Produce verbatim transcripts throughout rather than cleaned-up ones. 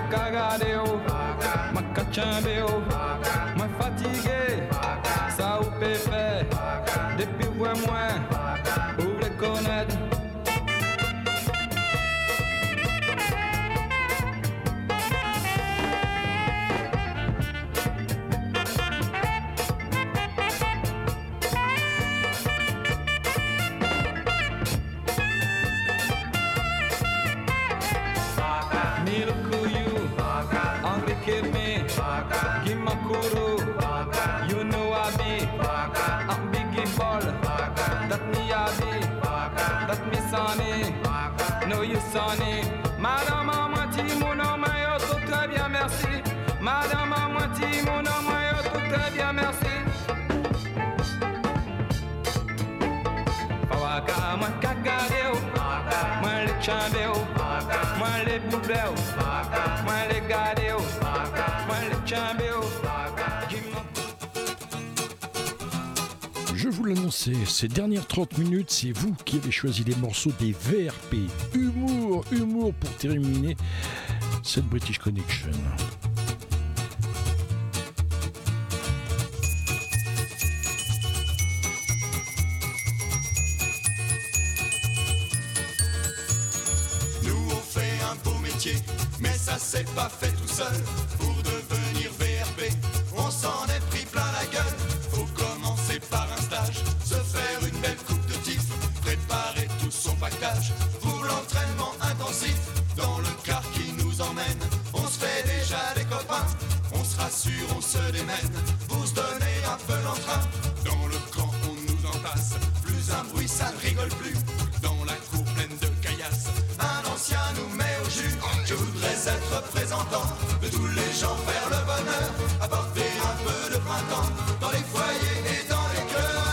cagade, moi cachambé, moi fatigué, ça ou péfé, depuis vous et moi, vous les connaître. Give me, give my kuru, you know I be, I'm biggie ball, that me I be, that me sonny, no you sonny. Madame à moitié, mon nom, yo, tout très bien, merci. Madame à moitié, mon nom, yo, tout très bien, merci. Fawaka, moi cacareo, moi les chambéo, moi les boubleo, moi les gadeo. Je vous l'annonçais, ces dernières trente minutes, c'est vous qui avez choisi les morceaux des V R P. Humour, humour pour terminer cette British Connection. Nous on fait un beau métier, mais ça s'est pas fait tout seul. Pour devenir V R P, on s'en est pris plein la gueule. Faut commencer par un stage, se faire une belle coupe de tifs, préparer tout son pactage pour l'entraînement intensif. Dans le car qui nous emmène, on se fait déjà des copains, on se rassure, on se démène pour se donner un peu l'entrain. Dans le camp on nous entasse, plus un bruit ça ne rigole plus. Dans la cour pleine de caillasses, un ancien nous met au jus. Je voudrais être représentant de tous les gens vers le bonheur, apporter un peu de printemps dans les foyers et dans les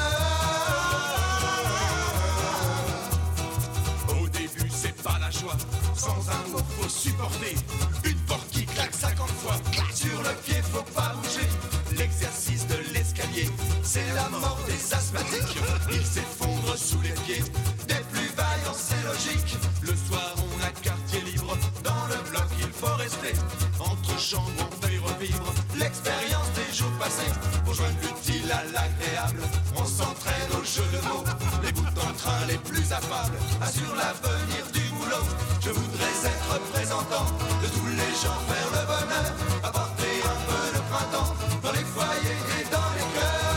cœurs. Au début c'est pas la joie, sans un mot faut supporter. Une porte qui claque cinquante fois, sur le pied faut pas bouger. L'exercice de l'escalier, c'est la mort des asthmatiques. Ils s'effondrent sous les pieds des plus vaillants, c'est logique. Le soir on a quartier libre, dans le bloc il faut rester. Entre chambres on fait revivre l'expérience des jours passés. Pour joindre l'utile à l'agréable, on s'entraîne au jeu de mots. Les bouts d'entrain les plus affables assurent l'avenir du boulot. Je voudrais être représentant de tous les gens vers le bonheur, apporter un peu de printemps dans les foyers et dans les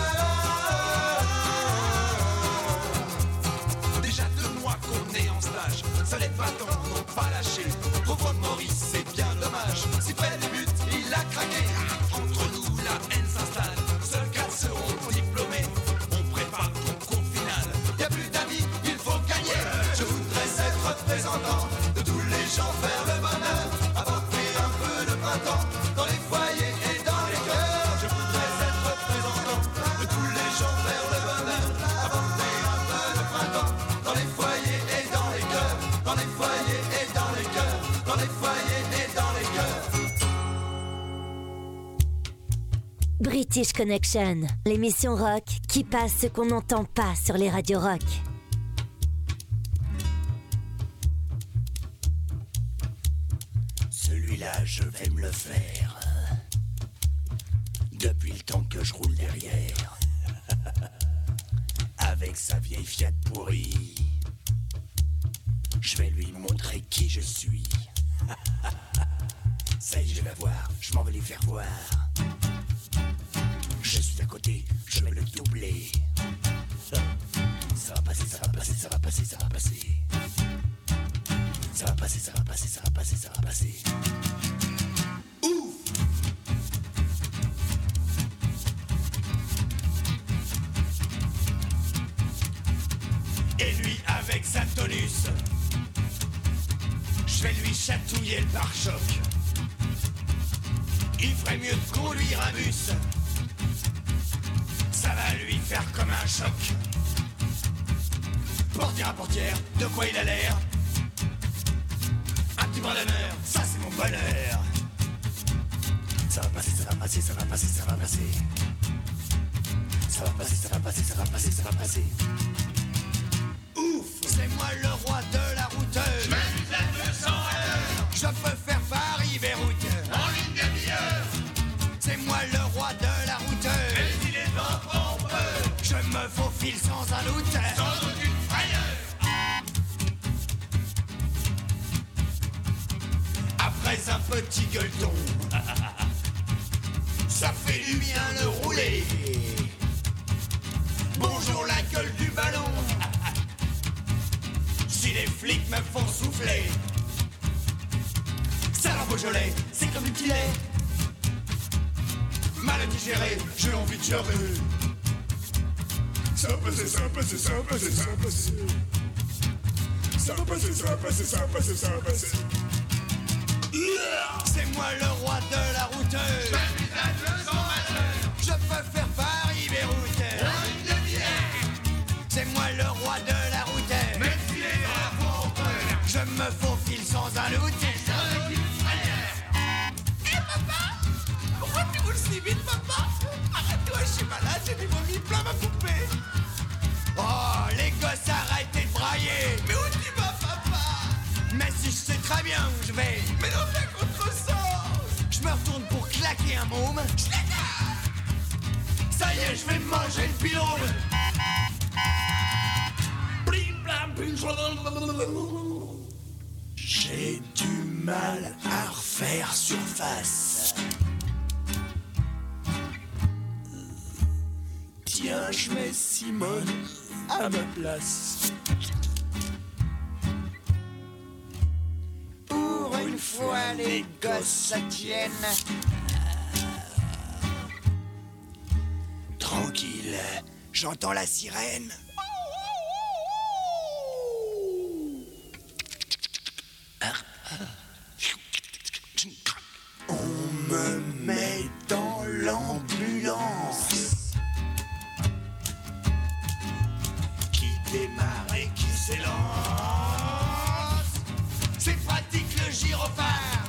cœurs. Déjà deux mois qu'on est en stage, ça les battants n'ont pas lâché. Pauvre Maurice, c'est bien dommage, si près du but, il a craqué. Entre nous, la haine s'installe, seuls quatre seront diplômés. On prépare le concours final, y a plus d'amis, il faut gagner. Je voudrais être représentant de tous les gens vers le bonheur, apporter un peu de printemps dans les foyers et dans les cœurs. Je voudrais être représentant de tous les gens vers le bonheur, apporter un peu de printemps dans les foyers et dans les cœurs, dans les foyers et dans les cœurs, dans les foyers et dans les cœurs. British Connection, l'émission rock qui passe ce qu'on n'entend pas sur les radios rock. Celui-là, je vais me le faire. Depuis le temps que je roule derrière. Avec sa vieille Fiat pourrie. Je vais lui montrer qui je suis. Ça y est, je vais voir, je m'en vais les faire voir. Je suis à côté, je vais le doubler. Ça va passer, ça va passer, ça va passer, ça va passer. Ça va passer, ça va passer, ça va passer, ça va passer. Ouf! Et lui avec sa tonus, je vais lui chatouiller le pare-choc. Il ferait mieux de conduire un bus, ça va lui faire comme un choc. Portière à portière, de quoi il a l'air? Un petit brin d'honneur, ça c'est mon bonheur. Ça va passer, ça va passer, ça va passer, ça va passer. Ça va passer, ça va passer, ça va passer, ça va passer. Ouf! C'est moi le roi de la route. Je m'amuse à deux cents à l'heure. Je peux faire Paris-Beyrouth. faufile sans un doute, sans aucune frayeur. Après un petit gueuleton, ça fait du bien le rouler. Bonjour la gueule du ballon. Si les flics me font souffler, ça leur Beaujolais, c'est comme du petit lait. Mal digéré, j'ai envie de chialer. Ça va passer, ça va passer, ça va passer, ça va passer. Ça va passer, ça va passer, ça va passer, ça va passer. C'est moi le roi de la route. Je suis un jeu sans majeur. Je peux faire Paris-Beyrouth en une demi-heure. C'est moi le roi de la route. Même si les drapeaux ont peur, je me faufile sans un doute. Sans aucune frayeur. Eh papa, pourquoi tu roules si vite, papa? Arrête-toi, je suis malade, j'ai du vomi plein ma poupée. Oh, les gosses, arrêtez de brailler. Mais où tu vas, papa? Mais si je sais très bien où je vais. Mais non, fais contre-sens. Je me retourne pour claquer un môme. Je l'ai. Ça y est, je vais manger le pilon. J'ai du mal à refaire surface. Tiens, je mets Simone à ma place. Pour une fois, les gosses ça tienne. Tranquille, j'entends la sirène. On me met dans l'ambulance qui démarre et qui s'élance. C'est pratique le gyrophare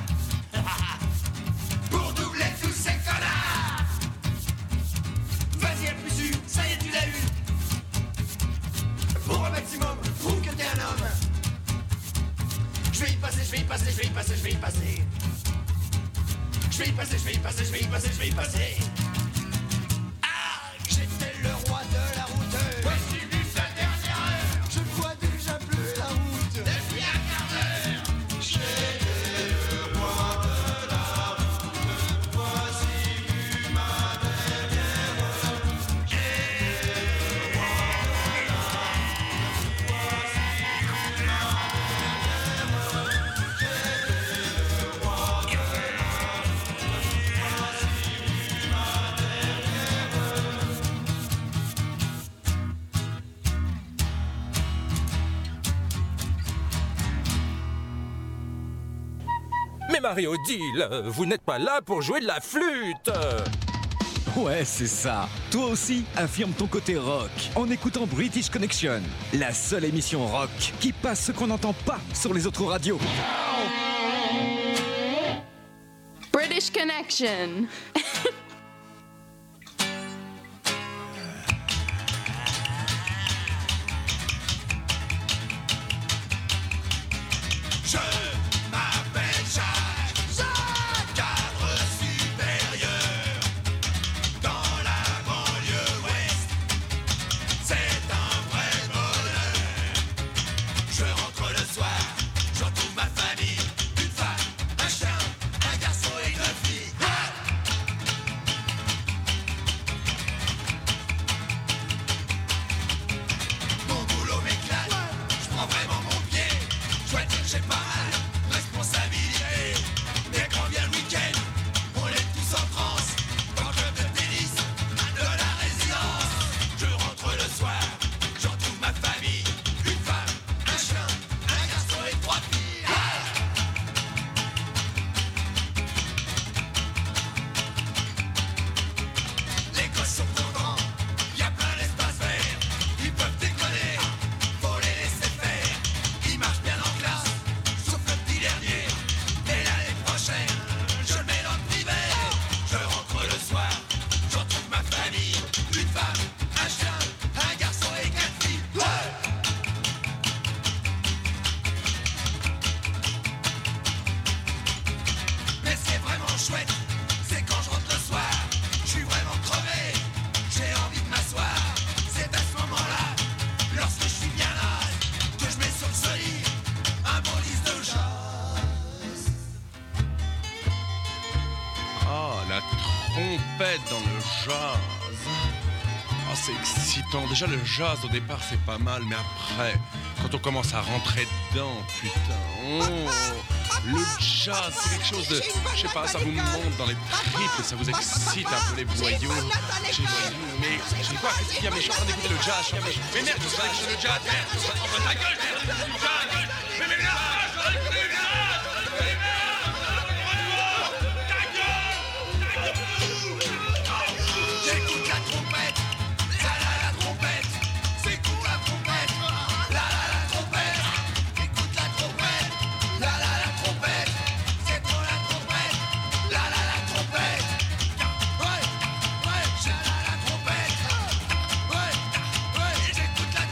pour doubler tous ces connards. Vas-y, appuie dessus, ça y est, tu l'as eu. Pour un maximum, prouve que t'es un homme. Je vais y passer, je vais y passer, je vais y passer, je vais y passer. Je vais y passer, je vais y passer, je vais y passer, je vais y passer. Ah, j'étais le roi de la route. Voici vu sa dernière heure. Je vois déjà plus la route. Depuis un quart d'heure. J'étais le roi de la route. Voici vu ma dernière heure. J'étais le roi de la route. Voici vu ma dernière heure. J'étais le roi de la route. Mais Mario, dis-le, vous n'êtes pas là pour jouer de la flûte. Ouais, c'est ça. Toi aussi, affirme ton côté rock en écoutant British Connection, la seule émission rock qui passe ce qu'on n'entend pas sur les autres radios. British Connection. Je m'appelle Jacques, Jacques, cadre supérieur dans la banlieue ouest. C'est un vrai bonheur. Je rentre le soir, je retrouve ma famille, une femme, un chien, un garçon et une fille. Ah, trompette dans le jazz. Oh, c'est excitant. Déjà, le jazz, au départ, c'est pas mal, mais après, quand on commence à rentrer dedans, putain, oh, le jazz, c'est quelque chose de... Je sais pas, ça vous monte dans les tripes et ça vous excite un peu les boyaux. J'ai mais j'ai quoi? Qu'est-ce qu'il y a? Mais je suis en train d'écouter le jazz. Mais, mais merde, je sais que c'est le jazz, merde. Oh, ta gueule, merde, ta gueule. Mais mais merde, je vais écouter le jazz. J'écoute la trompette, la la la trompette, c'est cool la trompette, la la la trompette, écoute la trompette, la la la trompette, c'est trop la trompette, la la la trompette, ouais, ouais, j'ai la la trompette, ouais, ouais, j'écoute la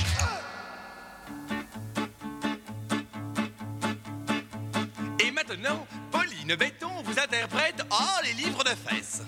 trompette. Et maintenant, Pauline Béton vous interprète Oh les livres de fesses.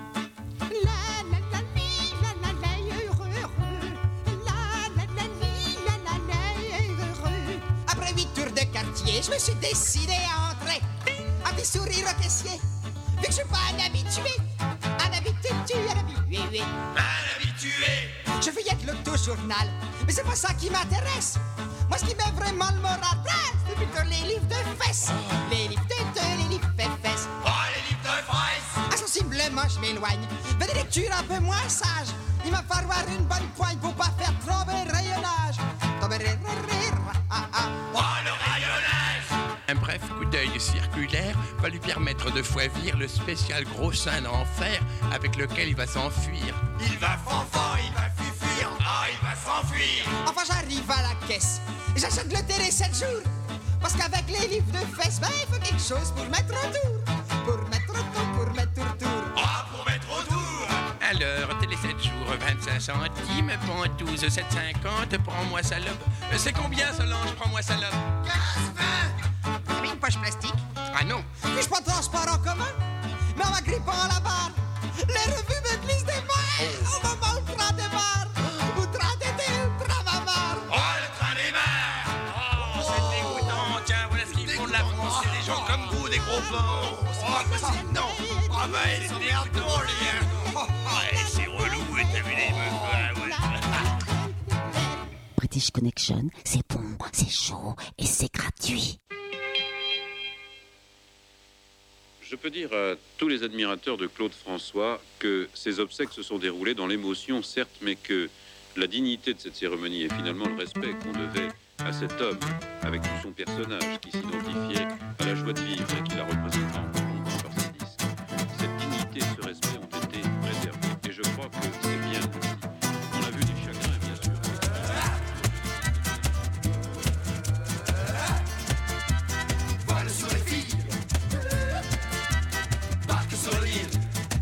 Après huit tours de quartier, je me suis décidé à entrer. Un petit sourire au caissier. Vu que je suis pas un habitué. Un habitué, un habitué. Un habitué. Je feuillette l'auto-journal, mais c'est pas ça qui m'intéresse. Moi, ce qui met vraiment le moral, c'est plutôt les livres de fesses. Les livres de deux, les livres de fesses. Oh, les livres de fesses. Insensiblement, je m'éloigne vers des lectures un peu moins sages. Il va falloir une bonne poigne pour pas faire trop de rayonnage. Oh, le rayonnage. Un bref coup d'œil circulaire va lui permettre de foivir le spécial gros sein d'enfer avec lequel il va s'enfuir. Il va fanfan, il va fufuir. Ah, il va s'enfuir. Enfin, j'arrive à la caisse et j'achète le télé sept jours. Parce qu'avec les livres de fesses, ben, il faut quelque chose pour mettre autour. Pour mettre autour, pour mettre autour. Ah, pour mettre autour. Alors, télé sept jours, vingt-cinq centimes, douze, sept cinquante, prends-moi salope. C'est combien, Solange, prends-moi salope? quinze, vingt. Vous avez une poche plastique? Ah non. Puis je prends transport en commun, mais en m'agrippant la barre, les revues me glissent des mains. Au moment où le train démarre, où le train d'été, le train va marre. Oh, le train démarre. Oh, c'est dégoûtant. Tiens, voilà ce qu'ils font de la France. C'est des gens comme vous, des gros porcs. C'est pas possible, non. Ah, ben, ils sont merdants, les gars. Ouais, c'est relou, et t'as vu les meufs, ouais. British Connection, c'est bon, c'est chaud et c'est gratuit. Je peux dire à tous les admirateurs de Claude François que ces obsèques se sont déroulées dans l'émotion, certes, mais que la dignité de cette cérémonie et finalement le respect qu'on devait à cet homme, avec tout son personnage qui s'identifiait à la joie de vivre et qui la représentait encore longtemps par ses disques, cette dignité et ce respect ont été préservés. Et je crois que c'est bien ainsi. On a vu des chagrins, bien sûr. Voile sur les filles. Barque sur l'île.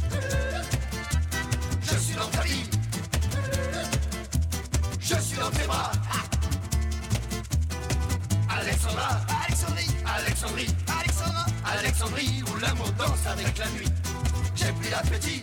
Je suis dans ta vie. Je suis dans tes bras. Alexandra, Alexandrie, Alexandrie, Alexandra, Alexandrie, où l'amour danse avec la nuit. J'ai pris l'appétit.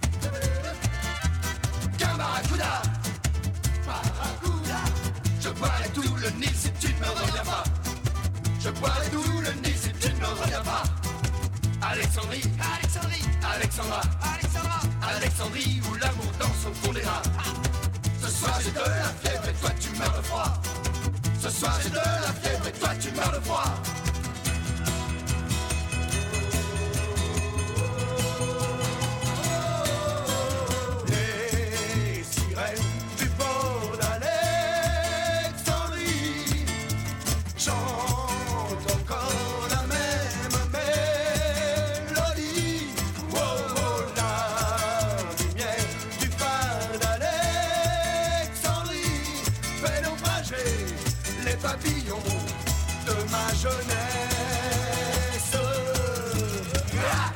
Qu'un barracuda, barracuda. Je boirai tout le Nil si tu ne me reviens pas. Je boirai tout le Nil si tu ne me reviens pas. Alexandrie, Alexandrie, Alexandra, Alexandra, Alexandrie, où l'amour danse au fond des rats. Ce soir j'ai de la fièvre et toi tu meurs de froid. Ce soir j'ai de la fièvre et toi tu meurs de froid. Les sirènes du port d'Alexandrie chantent encore la même mélodie. Oh, oh, la lumière du phare d'Alexandrie fait naufrager les papillons de ma jeunesse. Ah!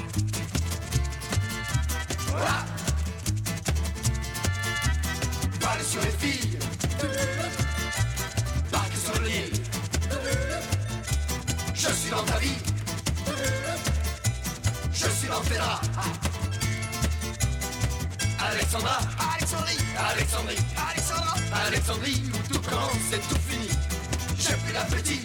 Ah! Balle sur les filles, barque sur l'île. Je suis dans ta vie, je suis dans tes draps. Alexandra, Alexandrie, Alexandrie, Alexandra, Alexandrie, où tout commence et tout finit. J'ai pris l'appétit.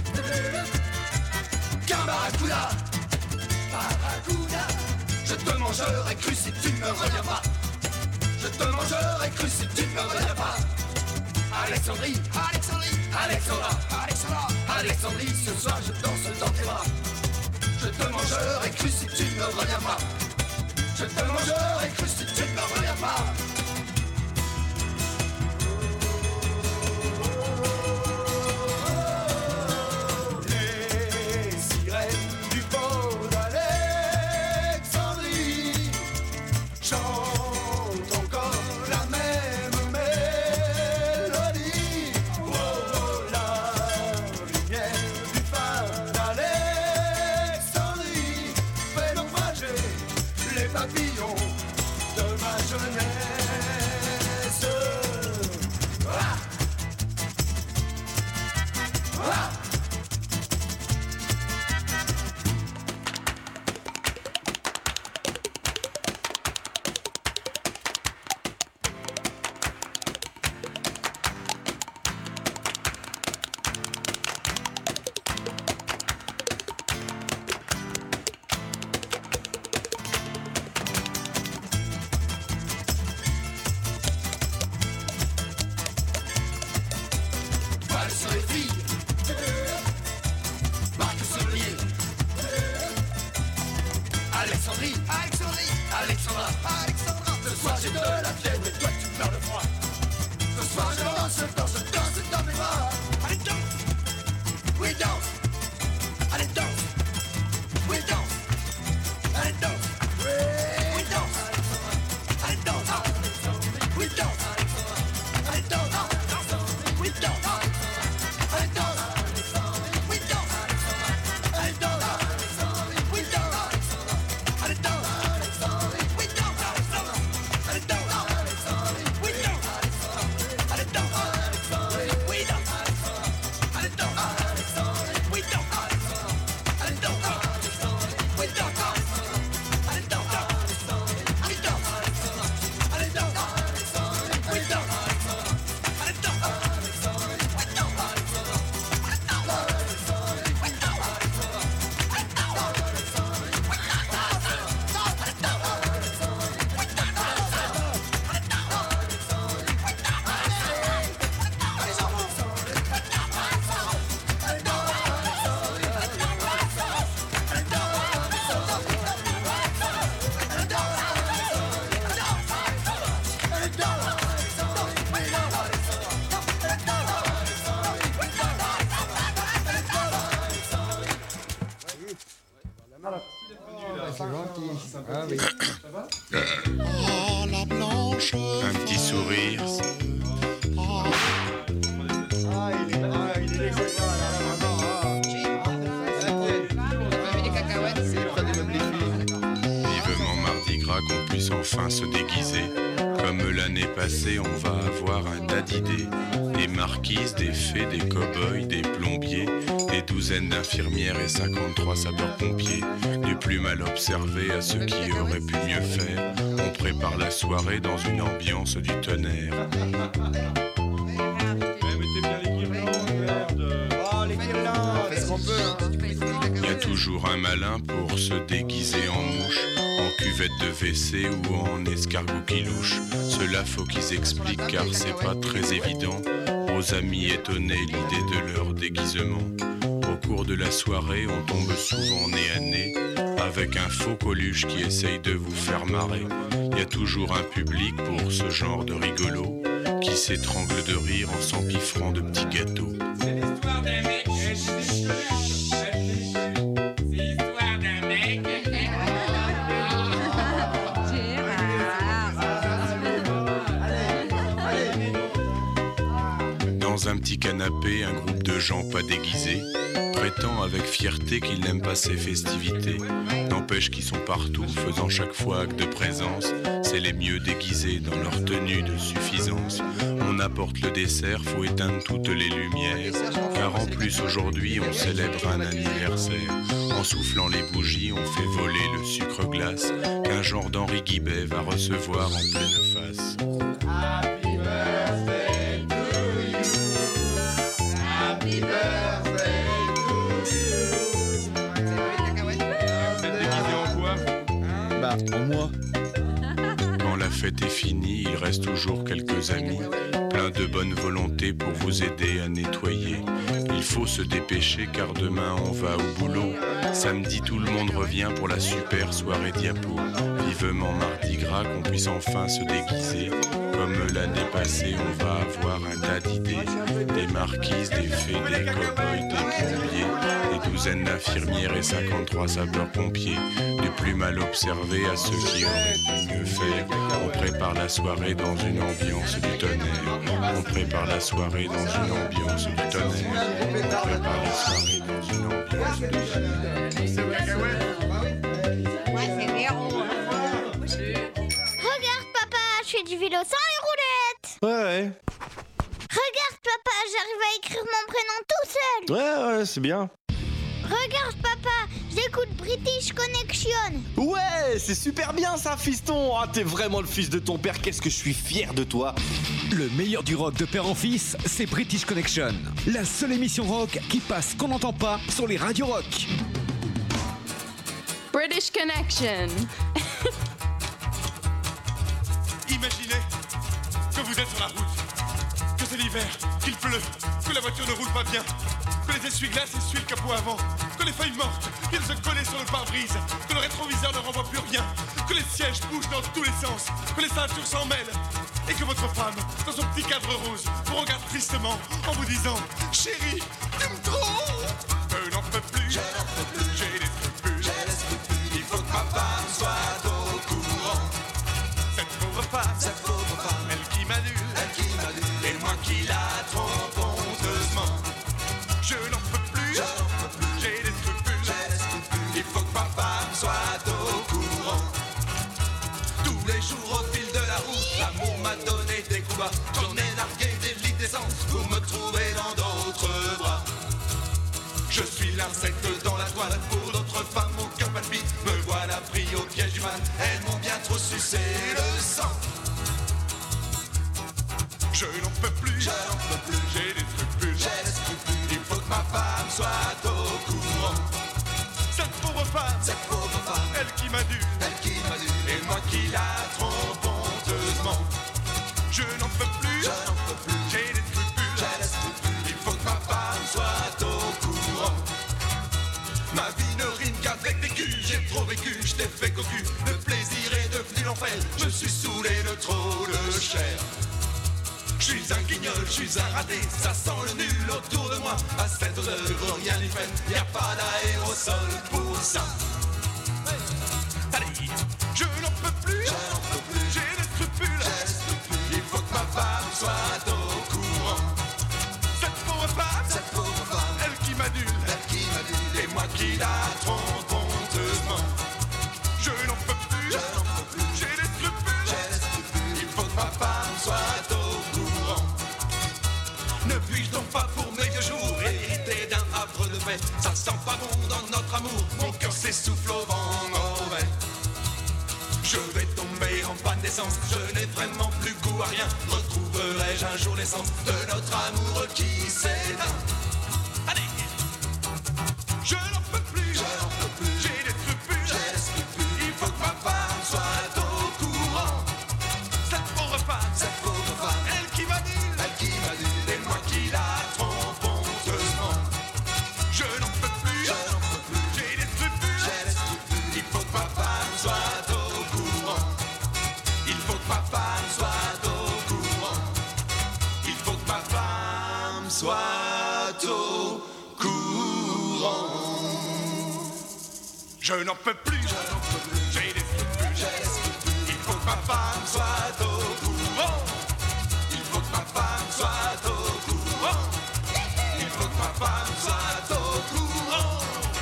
Qu'un barracuda, barracuda. Je te mange mangerai cru si tu ne me reviens pas. Je te mangerai cru si tu ne me reviens pas. Alexandrie, Alexandrie, Alexandra, Alexandra, Alexandrie, ce soir je danse dans tes bras. Je te mangerai cru si tu ne me reviens pas. Je te mangerai cru si tu ne me reviens pas. Les sirènes du port d'Alexandrie chantent encore la même mélodie. Oh, oh, la lumière du phare d'Alexandrie fait naufrager les papillons de ma jeunesse. Ah! Ah! Balle sur les filles, marque sur le lier. Alexandrie, Alexandrie, Alexandra, Alexandra. Ce soir j'ai de la fièvre et toi tu meurs de froid. Ce soir je danse, je danse, je danse dans mes bras. Allez danse, oui danse. Allez danse, oui danse. Allez danse, oui danse. Allez danse, oui danse. Allez danse, oui danse. Allez danse, oui danse. Allez danse, oui danse. Allez danse, oui danse. Allez danse, oui danse. Allez danse, oui danse. Allez danse, oui danse. Allez danse, oui danse. Allez danse, oui danse. Allez danse, oui danse. Un petit sourire. Vivement Mardi Gras qu'on puisse enfin se déguiser. Comme l'année passée, on va avoir un tas d'idées. Des marquises, des fées, des cow-boys, des plombiers, des douzaines d'infirmières et cinquante-trois sapeurs-pompiers. Du plus mal observé à ceux qui auraient pu mieux faire. On prépare la soirée dans une ambiance du tonnerre. Il y a toujours un malin pour se déguiser en mouche, en cuvette de W C ou en escargot qui louche. Cela faut qu'ils expliquent car c'est pas très évident aux amis étonnés l'idée de leur déguisement. Au cours de la soirée, on tombe souvent nez à nez avec un faux Coluche qui essaye de vous faire marrer. Il y a toujours un public pour ce genre de rigolo qui s'étrangle de rire en s'empiffrant de petits gâteaux. C'est l'histoire d'un mec. C'est l'histoire d'un mec. Dans un petit canapé, un groupe de gens pas déguisés prétend avec fierté qu'ils n'aiment pas ces festivités. N'empêche qu'ils sont partout, faisant chaque fois acte de présence. C'est les mieux déguisés dans leur tenue de suffisance. On apporte le dessert, faut éteindre toutes les lumières. Car en plus aujourd'hui on célèbre un anniversaire. En soufflant les bougies, on fait voler le sucre glace qu'un genre d'Henri Guibet va recevoir en pleine face. Happy birthday to you. Happy birthday to you. Vous êtes déguisé en quoi? Bah voilà, en moi. Quand la fête est finie, il reste toujours quelques amis, plein de bonne volonté pour vous aider à nettoyer. Il faut se dépêcher car demain on va au boulot. Samedi tout le monde revient pour la super soirée diapo. Vivement Mardi Gras, qu'on puisse enfin se déguiser. Comme l'année passée, on va avoir un tas d'idées. Des marquises, des fées, des cow-boys, des plombiers, des douzaines d'infirmières et cinquante-trois sapeurs-pompiers. Du plus mal observé à ceux qui auraient pu mieux faire. On prépare la soirée dans une ambiance du tonnerre. On prépare la soirée dans une ambiance du tonnerre. On prépare la soirée dans une ambiance du tonnerre. Regarde papa, je fais du vélo sans les roulettes. Ouais, ouais. Regarde papa, j'arrive à écrire mon prénom tout seul. Ouais, ouais, c'est bien. Regarde papa, j'écoute British Connection. Ouais, c'est super bien ça, fiston. Ah, t'es vraiment le fils de ton père, qu'est-ce que je suis fier de toi. Le meilleur du rock de père en fils, c'est British Connection. La seule émission rock qui passe qu'on n'entend pas sur les radios rock. British Connection. Imaginez que vous êtes sur la route, que c'est l'hiver, qu'il pleut, que la voiture ne roule pas bien, que les essuie-glaces essuient le capot avant, que les feuilles mortes viennent se coller sur le pare-brise, que le rétroviseur ne renvoie plus rien, que les sièges bougent dans tous les sens, que les ceintures s'en mêlent, et que votre femme, dans son petit cadre rose, vous regarde tristement en vous disant « Chérie, tu me trompes !» Je n'en peux plus, je n'en peux plus, j'ai des scrupules, j'ai des scrupules, il faut que ma femme soit au courant. Cette pauvre femme, cette pauvre femme, elle qui m'annule, elle qui m'annule, et moi qui la trompe honteusement. Je n'en peux plus, je n'en peux plus, j'ai des scrupules, j'ai des scrupules, il faut que ma femme soit au courant. Tous les jours au fil de la route, l'amour m'a donné des coups bas, j'en ai nargué des litres d'essence, vous me trouvez dans d'autres bras. Je suis l'insecte dans la toile, pour d'autres femmes mon cœur palpite, me voilà pris au piège du mal, elles m'ont bien trop sucé le sang. Je n'en peux plus, je n'en peux plus, j'ai des scrupules, j'ai des scrupules, il faut que ma femme soit au courant. Cette pauvre femme, cette pauvre femme, elle qui m'adule, elle qui m'adule, et moi qui la trompe honteusement. Je n'en peux plus, je n'en peux plus, j'ai des scrupules, j'ai des scrupules, il faut que ma femme soit au courant. Ma vie ne rime qu'avec des culs, j'ai trop vécu, je t'ai fait cocu, le plaisir est devenu l'enfer, je suis saoulé de trop de chair. Je suis un guignol, je suis un raté, ça sent le nul autour de moi. À cette odeur, rien n'y fait, y a pas d'aérosol pour ça. Allez, je n'en peux plus, je n'en peux plus, j'ai des scrupules, j'ai des scrupules, il faut que ma femme soit au courant. Cette pauvre femme, cette pauvre femme, elle qui m'annule, elle qui m'annule, et moi qui la trompe honteusement. Je n'en peux plus, je n'en peux plus, j'ai des scrupules, j'ai des scrupules, il faut que ma femme soit au courant. Ne puis-je donc pas pour mes vieux jours hériter d'un havre de paix? Ça sent pas bon dans notre amour, mon cœur s'essouffle au vent mauvais. Je vais tomber en panne d'essence, je n'ai vraiment plus goût à rien. Retrouverai-je un jour l'essence de notre amour qui s'éteint? Allez, je n'en peux plus, je n'en peux plus, j'ai des scrupules, j'ai des scrupules, il faut que ma femme soit au courant. Cette pauvre femme, cette pauvre femme, elle qui m'annule, elle qui m'annule, et moi qui la trompe honteusement. Je n'en peux plus, je n'en peux plus, j'ai des scrupules, j'ai des scrupules, il faut que ma femme soit au courant. Il faut que ma femme soit au courant. Il faut que ma femme soit au courant. Je n'en peux plus, je n'en peux plus, j'ai des scrupules, j'ai des scrupules, il faut que ma femme soit au courant. Il faut que ma femme soit au courant. Il faut que ma femme soit au courant.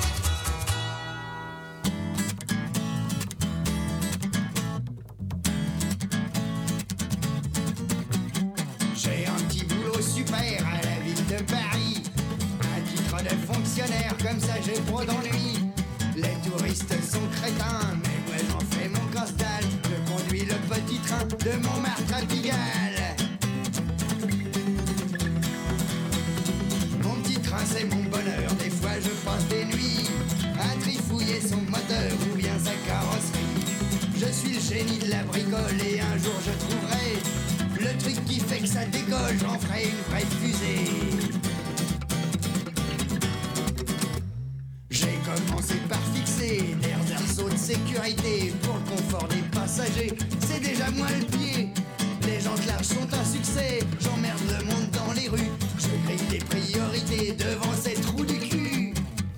J'ai un petit boulot super à la ville de Paris, un titre de fonctionnaire, comme ça j'ai pas d'ennui. Les touristes sont crétins, mais moi j'en fais mon costal. Je conduis le petit train de Montmartre à Pigalle. Mon petit train c'est mon bonheur, des fois je passe des nuits à trifouiller son moteur ou bien sa carrosserie. Je suis le génie de la bricole et un jour je trouverai le truc qui fait que ça décolle, j'en ferai une vraie fusée. J'ai commencé par fixer des arceaux de sécurité pour le confort des passagers. C'est déjà moins le pied. Les jantes larges sont un succès. J'emmerde le monde dans les rues. Je grille des priorités devant ces trous du cul.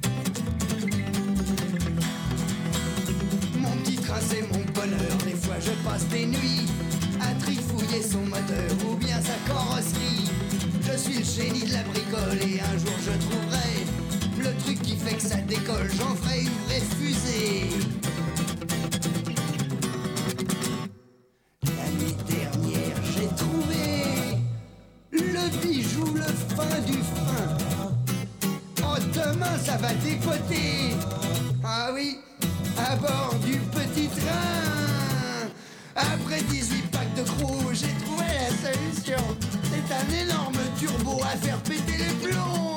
Mon petit train c'est mon bonheur. Des fois je passe des nuits à trifouiller son moteur ou bien sa carrosserie. Je suis le génie de la bricole et un jour je trouverai le truc qui fait que ça décolle, j'en ferai une vraie fusée. La nuit dernière, j'ai trouvé le bijou, le fin du fin. Oh, demain, ça va dépoter. Ah oui, à bord du petit train. Après dix-huit packs de crocs, j'ai trouvé la solution. C'est un énorme turbo à faire péter les plombs.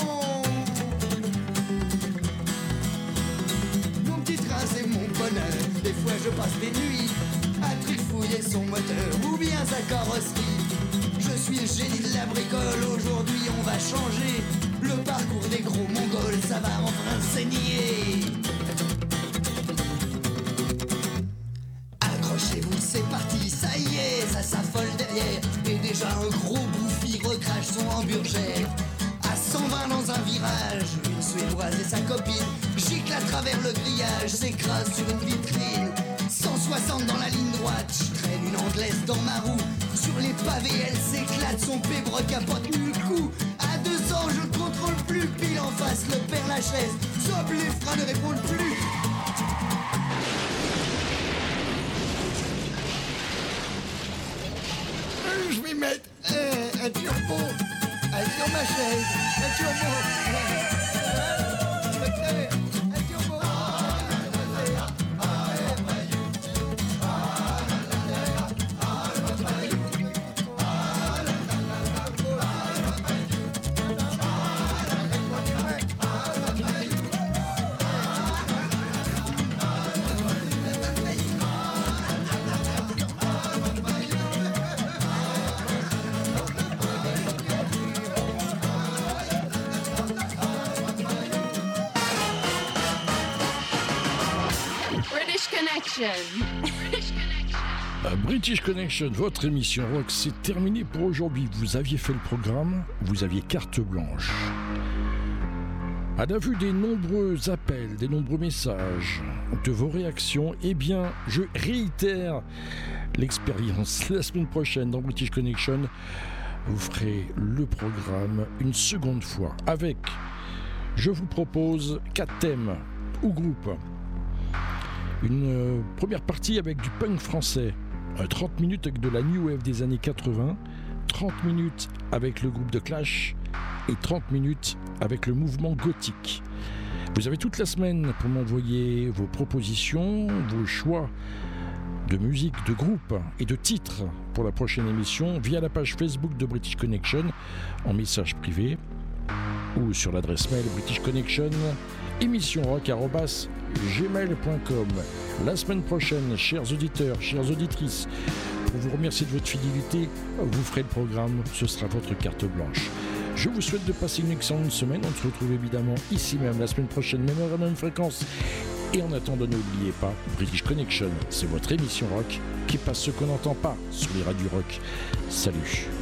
C'est mon bonheur. Des fois je passe des nuits à trifouiller son moteur ou bien sa carrosserie. Je suis le génie de la bricole. Aujourd'hui on va changer le parcours des gros mongols. Ça va enfin saigner. Accrochez-vous, c'est parti. Ça y est, ça s'affole derrière. Et déjà un gros bouffi recrache son hamburger. À cent vingt dans un virage, une Suédoise et sa copine gicle à travers le grillage, s'écrase sur une vitrine. Cent soixante dans la ligne droite, je traîne une anglaise dans ma roue. Sur les pavés, elle s'éclate, son pébre capote nul coup. À deux cents, je ne contrôle plus, pile en face, le père Lachaise. Stop, les freins ne répondent plus. Euh, je vais mettre euh, un turbo. Ah, sur ma chaise, un turbo. Je vais créer un turbo. British Connection, votre émission rock, c'est terminé pour aujourd'hui. Vous aviez fait le programme, vous aviez carte blanche. À la vue des nombreux appels, des nombreux messages, de vos réactions, eh bien, je réitère l'expérience. La semaine prochaine, dans British Connection, vous ferez le programme une seconde fois avec, je vous propose, quatre thèmes ou groupes. Une euh, première partie avec du punk français, euh, trente minutes avec de la new wave des années quatre-vingts, trente minutes avec le groupe de Clash et trente minutes avec le mouvement gothique. Vous avez toute la semaine pour m'envoyer vos propositions, vos choix de musique, de groupe et de titres pour la prochaine émission via la page Facebook de British Connection en message privé ou sur l'adresse mail British Connection émission rock arobase gmail point com. La semaine prochaine, chers auditeurs, chères auditrices, pour vous remercier de votre fidélité, vous ferez le programme, ce sera votre carte blanche. Je vous souhaite de passer une excellente semaine. On se retrouve évidemment ici même la semaine prochaine, même heure, même fréquence. Et en attendant, n'oubliez pas, British Connection, c'est votre émission rock qui passe ce qu'on n'entend pas sur les radios rock. Salut.